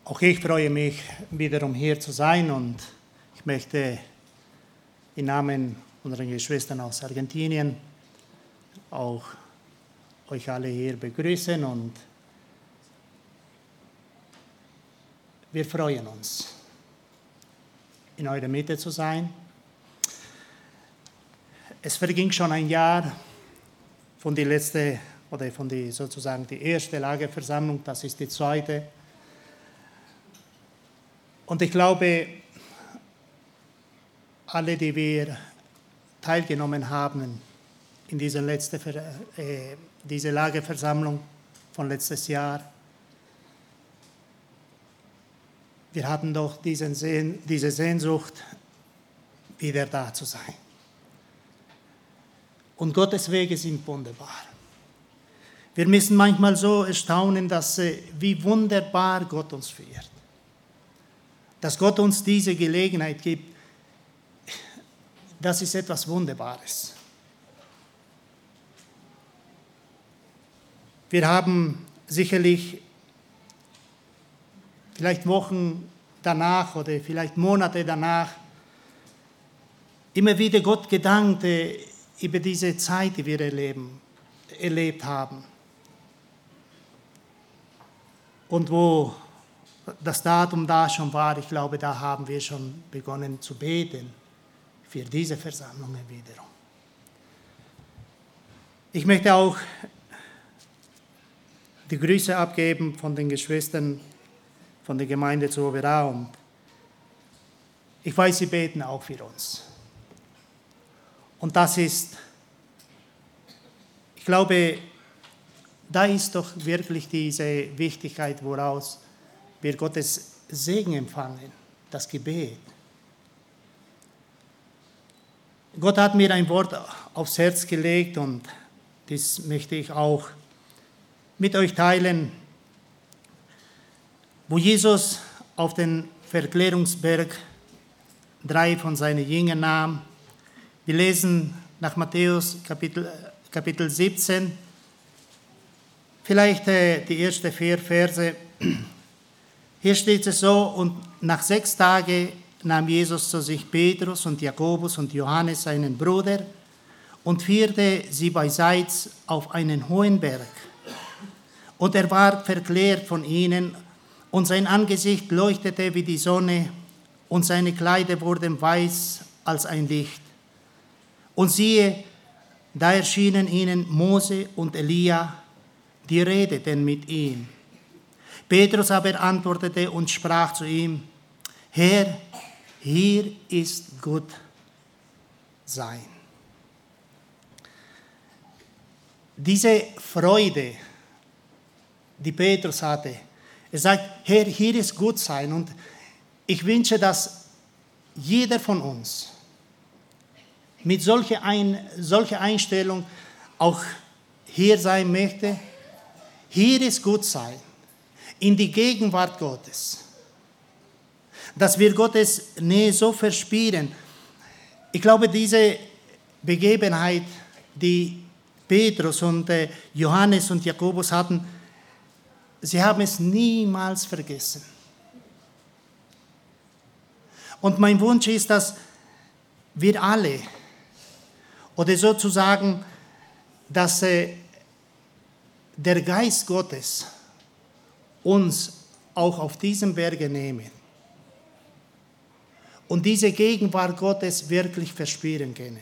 Auch ich freue mich, wiederum hier zu sein, und ich möchte im Namen unserer Geschwister aus Argentinien auch euch alle hier begrüßen, und wir freuen uns, in eurer Mitte zu sein. Es verging schon ein Jahr von die letzte oder von die sozusagen die erste Lagerversammlung, das ist die zweite. Und ich glaube, alle, die wir teilgenommen haben in dieser diese Lagerversammlung von letztes Jahr, wir hatten doch diese Sehnsucht, wieder da zu sein. Und Gottes Wege sind wunderbar. Wir müssen manchmal so erstaunen, wie wunderbar Gott uns führt. Dass Gott uns diese Gelegenheit gibt, das ist etwas Wunderbares. Wir haben sicherlich vielleicht Wochen danach oder vielleicht Monate danach immer wieder Gott gedankt über diese Zeit, die wir erlebt haben. Und wo das Datum da schon war, ich glaube, da haben wir schon begonnen zu beten für diese Versammlungen wiederum. Ich möchte auch die Grüße abgeben von den Geschwistern von der Gemeinde zu Oberau, und ich weiß, sie beten auch für uns. Und das ist, ich glaube, da ist doch wirklich diese Wichtigkeit, woraus wir Gottes Segen empfangen, das Gebet. Gott hat mir ein Wort aufs Herz gelegt, und das möchte ich auch mit euch teilen, wo Jesus auf den Verklärungsberg 3 von seinen Jüngern nahm. Wir lesen nach Matthäus Kapitel 17, vielleicht die ersten 4 Verse. Hier steht es so: Und nach 6 Tagen nahm Jesus zu sich Petrus und Jakobus und Johannes, seinen Bruder, und führte sie beiseits auf einen hohen Berg. Und er war verklärt von ihnen, und sein Angesicht leuchtete wie die Sonne, und seine Kleider wurden weiß als ein Licht. Und siehe, da erschienen ihnen Mose und Elia, die redeten mit ihm. Petrus aber antwortete und sprach zu ihm: Herr, hier ist gut sein. Diese Freude, die Petrus hatte, er sagt: Herr, hier ist gut sein. Und ich wünsche, dass jeder von uns mit solcher Einstellung auch hier sein möchte. Hier ist gut sein, in die Gegenwart Gottes. Dass wir Gottes Nähe so verspüren. Ich glaube, diese Begebenheit, die Petrus und Johannes und Jakobus hatten, sie haben es niemals vergessen. Und mein Wunsch ist, dass wir alle, oder sozusagen, dass der Geist Gottes uns auch auf diesem Berge nehmen und diese Gegenwart Gottes wirklich verspüren können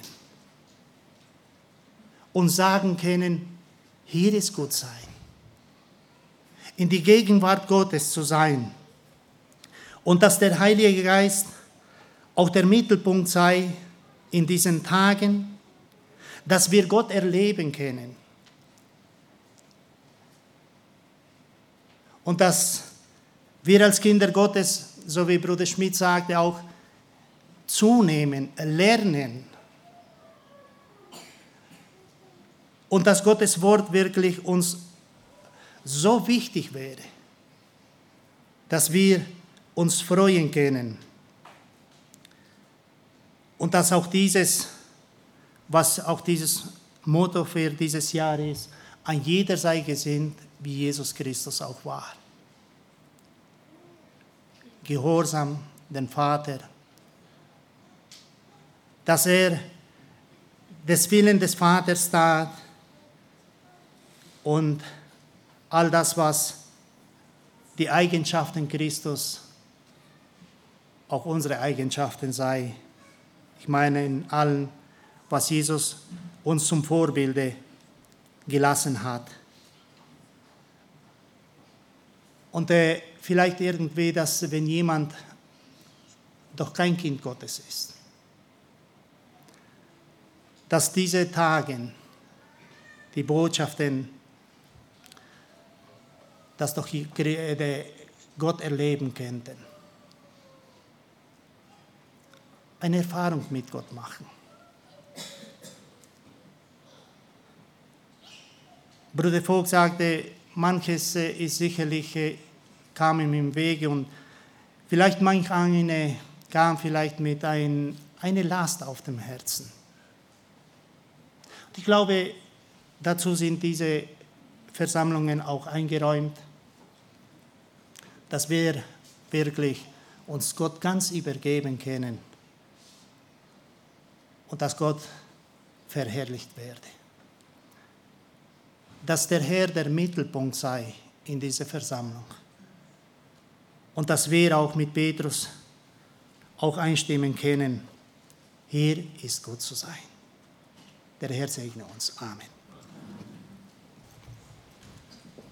und sagen können: Hier ist gut sein. In die Gegenwart Gottes zu sein, und dass der Heilige Geist auch der Mittelpunkt sei in diesen Tagen, dass wir Gott erleben können. Und dass wir als Kinder Gottes, so wie Bruder Schmidt sagte, auch zunehmen, lernen. Und dass Gottes Wort wirklich uns so wichtig wäre, dass wir uns freuen können. Und dass auch was auch dieses Motto für dieses Jahr ist: Ein jeder sei gesinnt, wie Jesus Christus auch war. gehorsam den Vater, dass er des Willen des Vaters tat und all das, was die Eigenschaften Christus auch unsere Eigenschaften sei. Ich meine in allem, was Jesus uns zum Vorbilde gelassen hat. Und vielleicht irgendwie, dass wenn jemand doch kein Kind Gottes ist, dass diese Tage, die Botschaften, dass doch Gott erleben könnten. Eine Erfahrung mit Gott machen. Bruder Vogt sagte, manches ist sicherlich, kam ihm im Wege und vielleicht manch eine kam vielleicht mit eine Last auf dem Herzen. Und ich glaube, dazu sind diese Versammlungen auch eingeräumt, dass wir wirklich uns Gott ganz übergeben können und dass Gott verherrlicht werde. Dass der Herr der Mittelpunkt sei in dieser Versammlung. Und dass wir auch mit Petrus auch einstimmen können, hier ist gut zu sein. Der Herr segne uns. Amen.